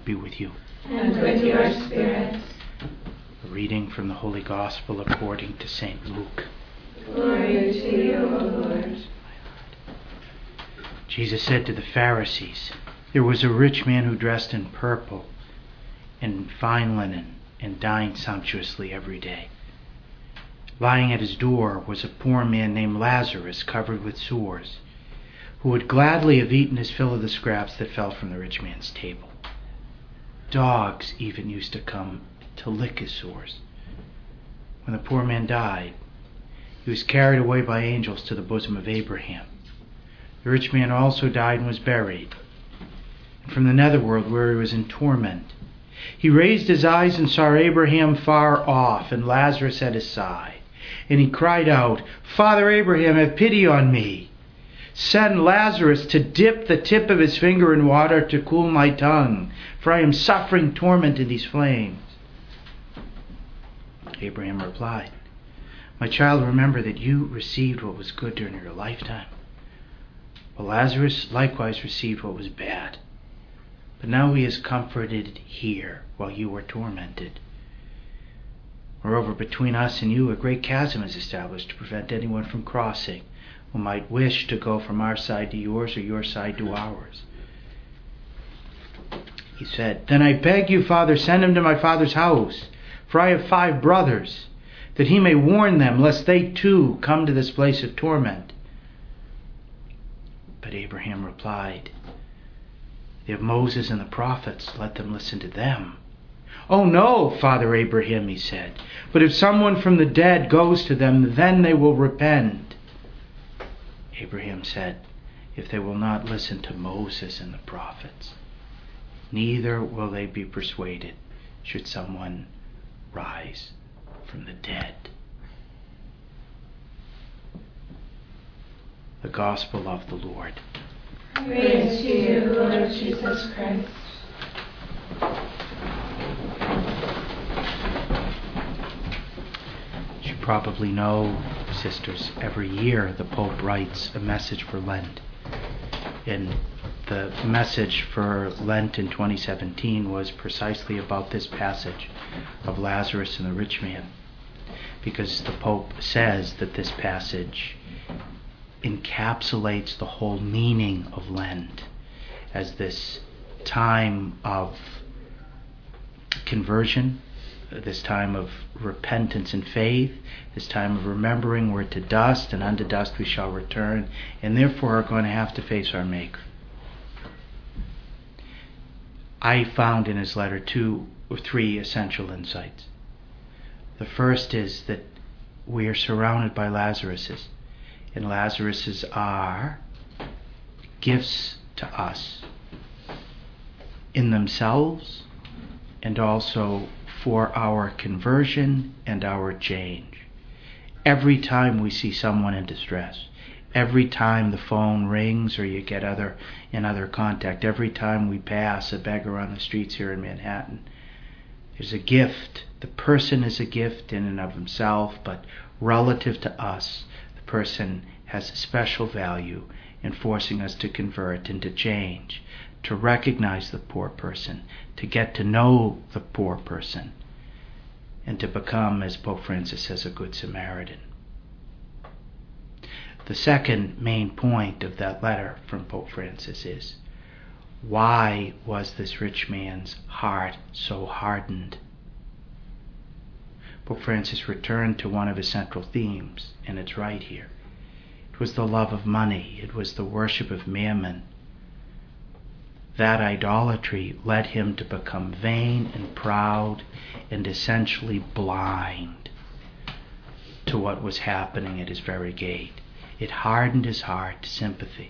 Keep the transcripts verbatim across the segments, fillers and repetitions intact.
Lord be with you. And with your spirit. A reading from the Holy Gospel according to Saint Luke. Glory to you, O Lord. Jesus said to the Pharisees, "There was a rich man who dressed in purple and fine linen and dined sumptuously every day. Lying at his door was a poor man named Lazarus, covered with sores, who would gladly have eaten his fill of the scraps that fell from the rich man's table. Dogs even used to come to lick his sores. When the poor man died, he was carried away by angels to the bosom of Abraham. The rich man also died and was buried. And from the netherworld, where he was in torment, he raised his eyes and saw Abraham far off and Lazarus at his side. And he cried out, 'Father Abraham, have pity on me. Send Lazarus to dip the tip of his finger in water to cool my tongue, for I am suffering torment in these flames.' Abraham replied, 'My child, remember that you received what was good during your lifetime. But Lazarus likewise received what was bad. But now he is comforted here while you are tormented. Moreover, between us and you a great chasm is established to prevent anyone from crossing who might wish to go from our side to yours or your side to ours.' He said, 'Then I beg you, Father, send him to my father's house, for I have five brothers, that he may warn them, lest they too come to this place of torment.' But Abraham replied, 'They have Moses and the prophets, let them listen to them.' 'Oh no, Father Abraham,' he said, 'but if someone from the dead goes to them, then they will repent.' Abraham said, 'If they will not listen to Moses and the prophets, neither will they be persuaded should someone rise from the dead.'" The Gospel of the Lord. Praise to you, Lord Jesus Christ. As you probably know, sisters, every year the Pope writes a message for Lent. And the message for Lent in twenty seventeen was precisely about this passage of Lazarus and the rich man, because the Pope says that this passage encapsulates the whole meaning of Lent as this time of conversion, this time of repentance and faith, this time of remembering we're to dust and unto dust we shall return, and therefore are going to have to face our Maker. I found in his letter two or three essential insights. The first is that we are surrounded by Lazaruses, and Lazaruses are gifts to us in themselves and also for our conversion and our change. Every time we see someone in distress, every time the phone rings or you get other in other contact, every time we pass a beggar on the streets here in Manhattan, there's a gift. The person is a gift in and of himself, but relative to us, the person has a special value in forcing us to convert and to change, to recognize the poor person, to get to know the poor person, and to become, as Pope Francis says, a good Samaritan. The second main point of that letter from Pope Francis is, why was this rich man's heart so hardened? Pope Francis returned to one of his central themes, and it's right here. It was the love of money. It was the worship of mammon. That idolatry led him to become vain and proud and essentially blind to what was happening at his very gate. It hardened his heart to sympathy.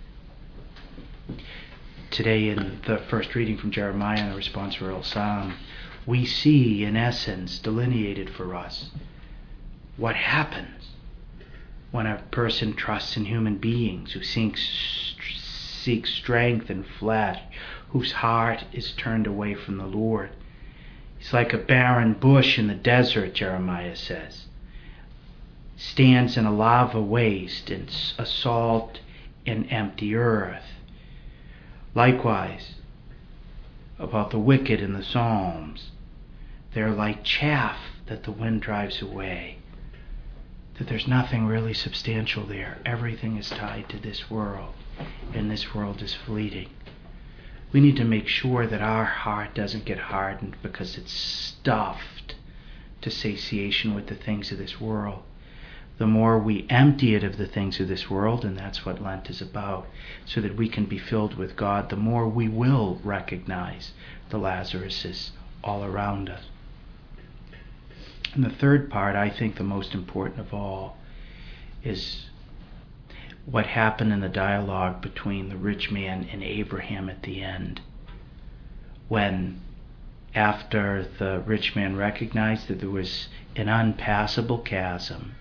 Today, in the first reading from Jeremiah and the responsorial psalm, we see, in essence, delineated for us what happens when a person trusts in human beings, who seeks, seeks strength in flesh, whose heart is turned away from the Lord. He's like a barren bush in the desert, Jeremiah says. Stands in a lava waste, in a salt and empty earth. Likewise, about the wicked in the Psalms. They're like chaff that the wind drives away. That there's nothing really substantial there. Everything is tied to this world, and this world is fleeting. We need to make sure that our heart doesn't get hardened because it's stuffed to satiation with the things of this world. The more we empty it of the things of this world, and that's what Lent is about, so that we can be filled with God, the more we will recognize the Lazaruses all around us. And the third part, I think the most important of all, is what happened in the dialogue between the rich man and Abraham at the end. When, after the rich man recognized that there was an unpassable chasm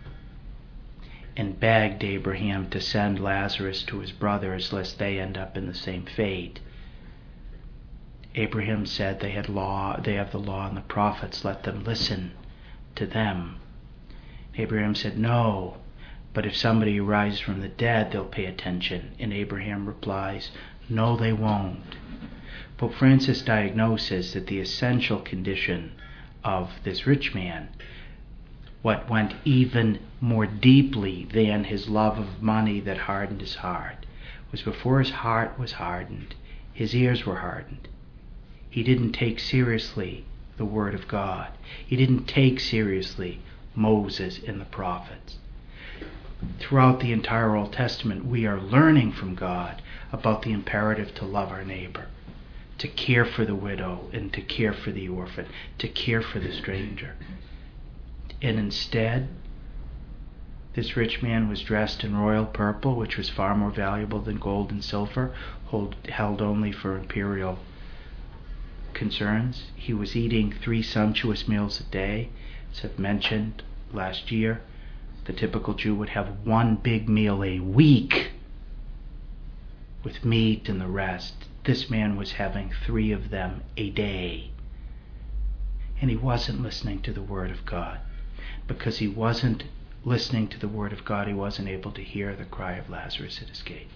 and begged Abraham to send Lazarus to his brothers lest they end up in the same fate, Abraham said they had law, they have the law and the prophets, let them listen to them. Abraham said, no, but if somebody rises from the dead, they'll pay attention. And Abraham replies, no, they won't. Pope Francis diagnoses that the essential condition of this rich man, what went even more deeply than his love of money that hardened his heart, was before his heart was hardened, his ears were hardened. He didn't take seriously the Word of God. He didn't take seriously Moses and the prophets. Throughout the entire Old Testament, we are learning from God about the imperative to love our neighbor, to care for the widow and to care for the orphan, to care for the stranger. And instead, this rich man was dressed in royal purple, which was far more valuable than gold and silver, hold, held only for imperial concerns. He was eating three sumptuous meals a day. As I've mentioned last year, the typical Jew would have one big meal a week with meat and the rest. This man was having three of them a day. And he wasn't listening to the Word of God. Because he wasn't listening to the Word of God, he wasn't able to hear the cry of Lazarus at his gate.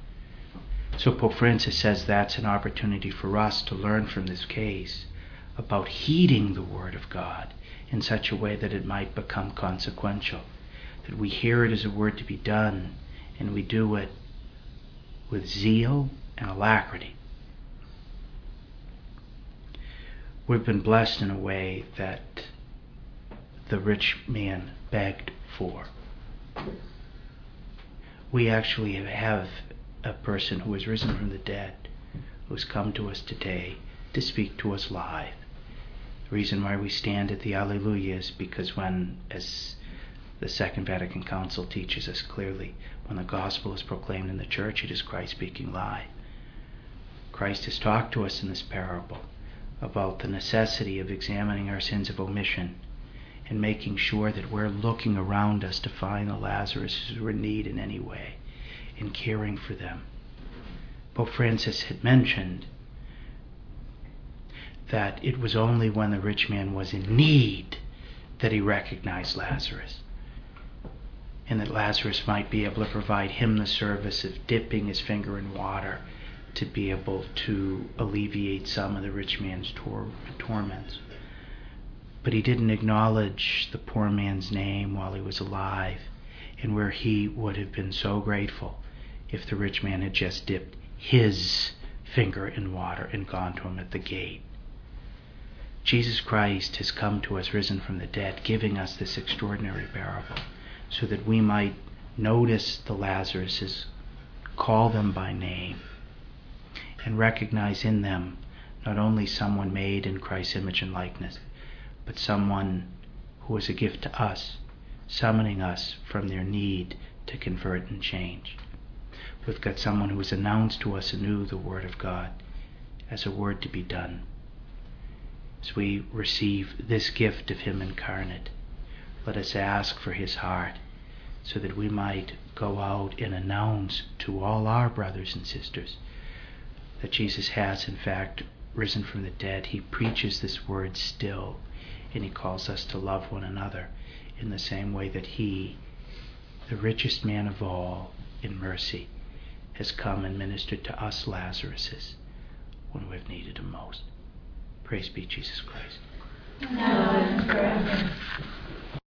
So Pope Francis says that's an opportunity for us to learn from this case about heeding the Word of God in such a way that it might become consequential. That we hear it as a word to be done, and we do it with zeal and alacrity. We've been blessed in a way that the rich man begged for. We actually have a person who has risen from the dead, who's come to us today to speak to us live. The reason why we stand at the Alleluia is because when, as the Second Vatican Council teaches us clearly, when the gospel is proclaimed in the church, it is Christ speaking live. Christ has talked to us in this parable about the necessity of examining our sins of omission and making sure that we're looking around us to find the Lazarus who are in need in any way, and caring for them. Pope Francis had mentioned that it was only when the rich man was in need that he recognized Lazarus, and that Lazarus might be able to provide him the service of dipping his finger in water to be able to alleviate some of the rich man's tor- torments. But he didn't acknowledge the poor man's name while he was alive, and where he would have been so grateful if the rich man had just dipped his finger in water and gone to him at the gate. Jesus Christ has come to us risen from the dead, giving us this extraordinary parable so that we might notice the Lazaruses, call them by name, and recognize in them not only someone made in Christ's image and likeness, but someone who is a gift to us, summoning us from their need to convert and change. We've got someone who has announced to us anew the Word of God as a word to be done. As we receive this gift of Him incarnate, let us ask for His heart so that we might go out and announce to all our brothers and sisters that Jesus has in fact risen from the dead. He preaches this word still, and He calls us to love one another in the same way that He, the richest man of all in mercy, has come and ministered to us Lazaruses when we've needed him most. Praise be Jesus Christ. Now